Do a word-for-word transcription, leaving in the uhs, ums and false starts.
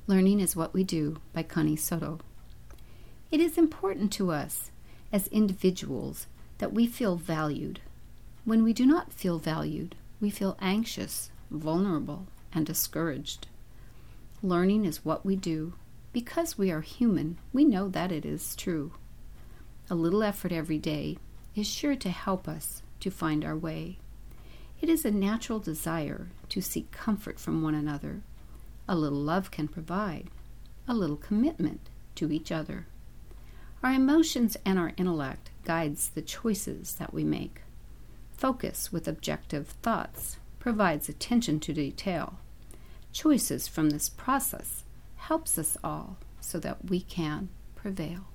Learning is What We Do by Connie Soto. It is important to us as individuals that we feel valued. When we do not feel valued, we feel anxious, vulnerable, and discouraged. Learning is what we do. Because we are human, we know that it is true. A little effort every day is sure to help us to find our way. It is a natural desire to seek comfort from one another. A little love can provide, a little commitment to each other. Our emotions and our intellect guides the choices that we make. Focus with objective thoughts provides attention to detail. Choices from this process helps us all so that we can prevail.